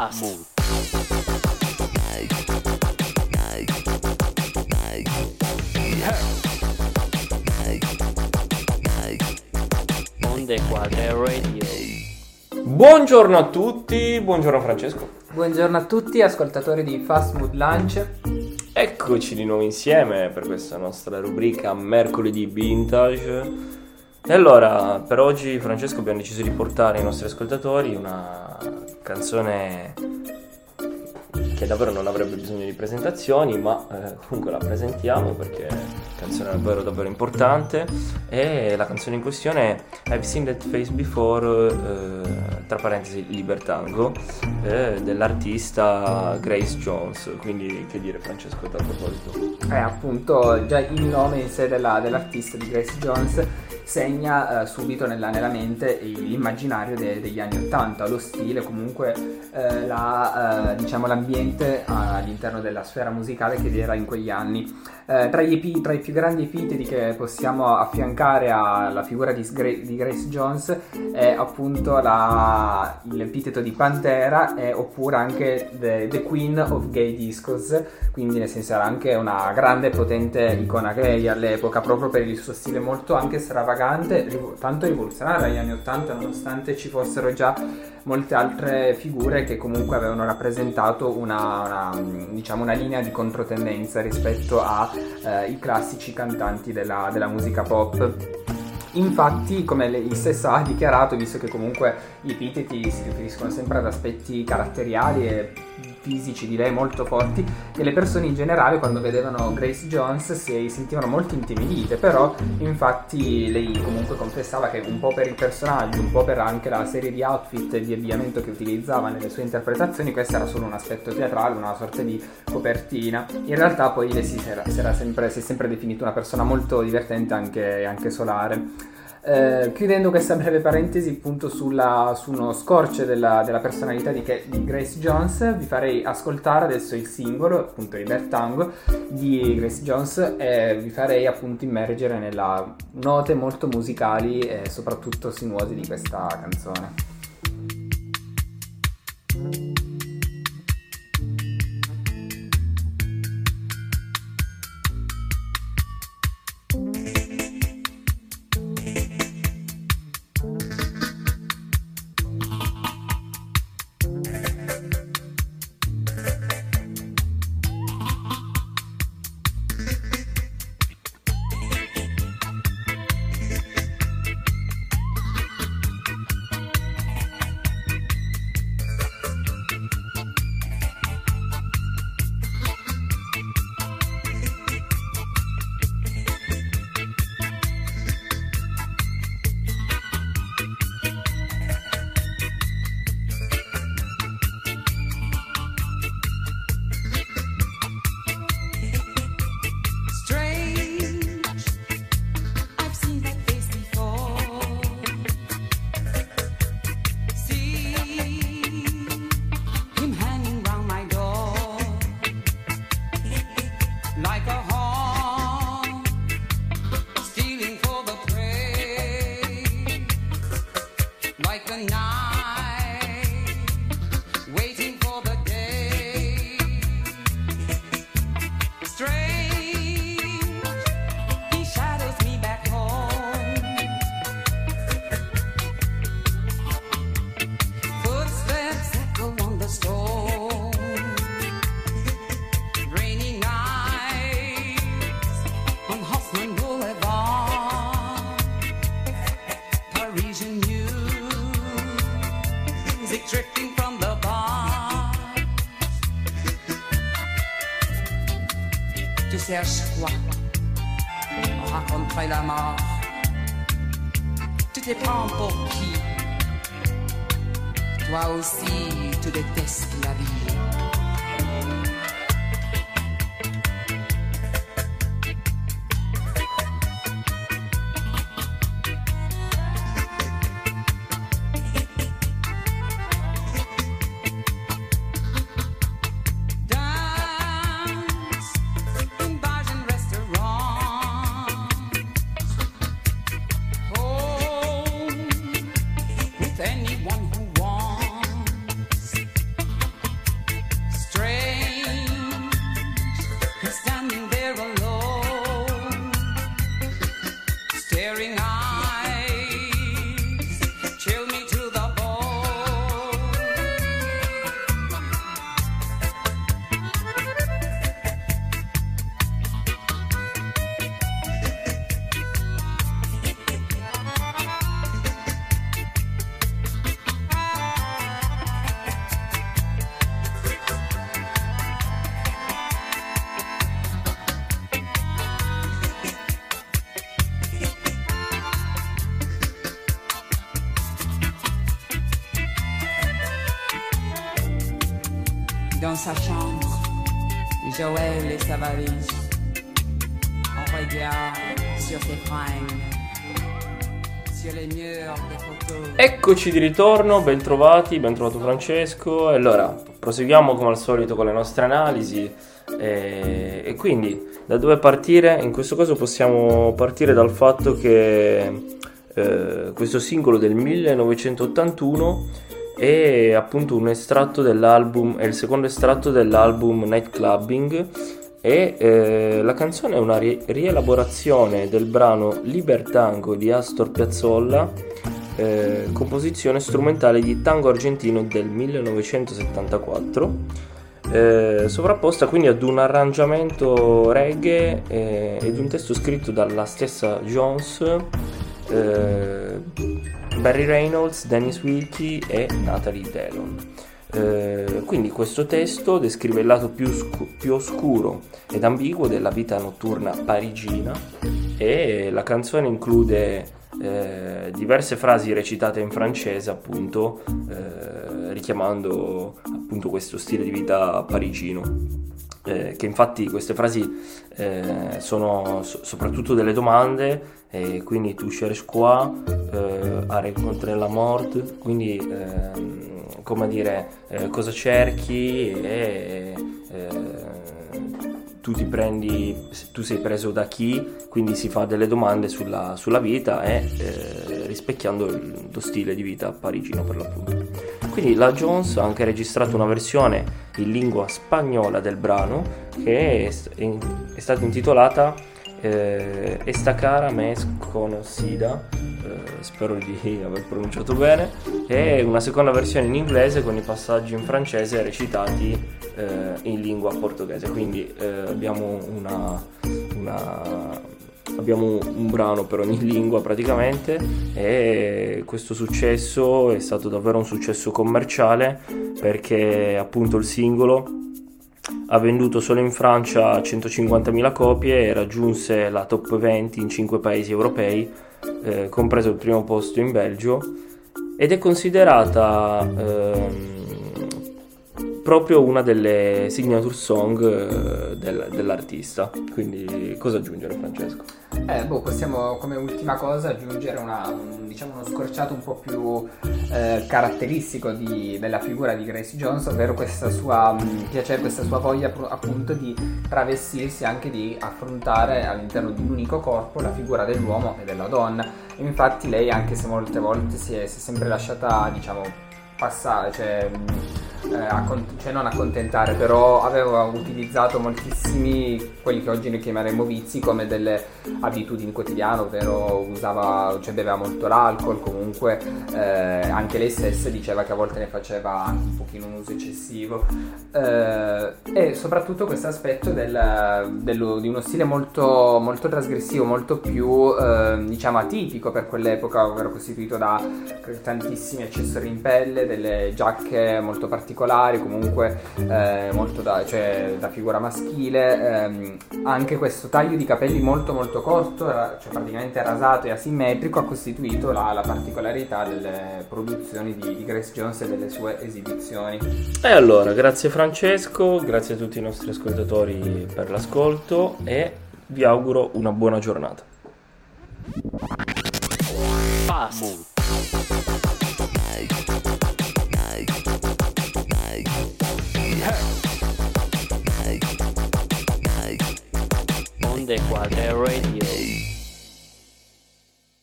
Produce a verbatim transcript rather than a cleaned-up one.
Fast. Onde Quadre Radio. Buongiorno a tutti, buongiorno Francesco. Buongiorno a tutti ascoltatori di Fast Mood Lunch. Eccoci di nuovo insieme per questa nostra rubrica Mercoledì Vintage. E allora, per oggi Francesco abbiamo deciso di portare ai nostri ascoltatori una canzone che davvero non avrebbe bisogno di presentazioni, ma eh, comunque la presentiamo perché è una canzone davvero davvero importante. E la canzone in questione è I've Seen That Face Before, eh, tra parentesi Libertango, eh, dell'artista Grace Jones. Quindi che dire, Francesco, a tal proposito? È appunto già il nome in sé della, dell'artista di Grace Jones segna eh, subito nella, nella mente l'immaginario de, degli anni ottanta, lo stile, comunque eh, la, eh, diciamo l'ambiente all'interno della sfera musicale che vi era in quegli anni. Eh, tra, gli epi, tra i più grandi epiteti che possiamo affiancare alla figura di, di Grace Jones è appunto la, l'epiteto di Pantera, e, oppure anche the, the Queen of Gay Discos, quindi nel senso era anche una grande e potente icona gay all'epoca, proprio per il suo stile molto anche stravagante, tanto rivoluzionario agli anni ottanta, nonostante ci fossero già molte altre figure che comunque avevano rappresentato una, una, diciamo una linea di controtendenza rispetto ai eh, classici cantanti della, della musica pop. Infatti, come lei stessa ha dichiarato, visto che comunque gli epiteti si riferiscono sempre ad aspetti caratteriali e fisici, direi molto forti, e le persone in generale quando vedevano Grace Jones si sentivano molto intimidite, però infatti lei comunque confessava che un po' per il personaggio, un po' per anche la serie di outfit e di abbigliamento che utilizzava nelle sue interpretazioni, questo era solo un aspetto teatrale, una sorta di copertina. In realtà poi lei si, era, si, era sempre, si è sempre definita una persona molto divertente, anche, anche solare. Eh, chiudendo questa breve parentesi appunto sulla, su uno scorcio della, della personalità di, di Grace Jones, vi farei ascoltare adesso il singolo, appunto Libertango, di Grace Jones, e vi farei appunto immergere nelle note molto musicali e soprattutto sinuose di questa canzone. Cherche quoi? On rencontrerait la mort. Tu te prends pour qui? Toi aussi, tu détestes la vie. Anyone who wants Dans sa chambre, Joël et sa valise. On regarde sur ses fringues, sur les murs des photos. Eccoci di ritorno, ben trovati, ben trovato Francesco. E allora, proseguiamo come al solito con le nostre analisi. E, e quindi, da dove partire? In questo caso possiamo partire dal fatto che eh, questo singolo del millenovecentottantuno è appunto un estratto dell'album, è il secondo estratto dell'album Nightclubbing e eh, la canzone è una ri- rielaborazione del brano Libertango di Astor Piazzolla, eh, composizione strumentale di Tango Argentino del millenovecentosettantaquattro, eh, sovrapposta quindi ad un arrangiamento reggae eh, ed un testo scritto dalla stessa Jones, eh, Barry Reynolds, Dennis Wilkie e Natalie Dallon. Eh, quindi questo testo descrive il lato più, scu- più oscuro ed ambiguo della vita notturna parigina e la canzone include eh, diverse frasi recitate in francese, appunto eh, richiamando appunto questo stile di vita parigino. Eh, che infatti queste frasi eh, sono so- soprattutto delle domande, e quindi tu cherches quoi, eh, a rencontrer la mort, quindi eh, come dire eh, cosa cerchi e eh, tu ti prendi, tu sei preso da chi, quindi si fa delle domande sulla, sulla vita e eh, rispecchiando il, lo stile di vita parigino per l'appunto. Quindi la Jones ha anche registrato una versione in lingua spagnola del brano che è, è, è stata intitolata eh, Esta cara me es conocida, eh, spero di aver pronunciato bene, e una seconda versione in inglese con i passaggi in francese recitati eh, in lingua portoghese. Quindi eh, abbiamo una... una abbiamo un brano per ogni lingua praticamente, e questo successo è stato davvero un successo commerciale perché appunto il singolo ha venduto solo in Francia centocinquantamila copie e raggiunse la top venti in cinque paesi europei, eh, compreso il primo posto in Belgio, ed è considerata ehm, proprio una delle signature song eh, del, dell'artista. Quindi cosa aggiungere, Francesco? Eh, boh, possiamo come ultima cosa aggiungere una, un, diciamo uno scorciato un po' più eh, caratteristico di, della figura di Grace Jones, ovvero questa sua mh, piacere, questa sua voglia appunto di travestirsi, anche di affrontare all'interno di un unico corpo la figura dell'uomo e della donna. E infatti lei, anche se molte volte si è, si è sempre lasciata, diciamo, passare, cioè, eh, accont- cioè non accontentare, però aveva utilizzato moltissimi quelli che oggi noi chiameremo vizi come delle abitudini quotidiane, ovvero usava, cioè beveva molto l'alcol, comunque eh, anche lei stessa diceva che a volte ne faceva anche un pochino un uso eccessivo, eh, e soprattutto questo aspetto del, dello, di uno stile molto, molto trasgressivo, molto più eh, diciamo atipico per quell'epoca, ovvero costituito da tantissimi accessori in pelle, delle giacche molto particolari, comunque eh, molto da, cioè, da figura maschile, ehm, anche questo taglio di capelli molto molto corto, cioè praticamente rasato e asimmetrico, ha costituito la, la particolarità delle produzioni di, di Grace Jones e delle sue esibizioni. E allora, grazie Francesco, grazie a tutti i nostri ascoltatori per l'ascolto e vi auguro una buona giornata. Fast. Onde Quadre Radio.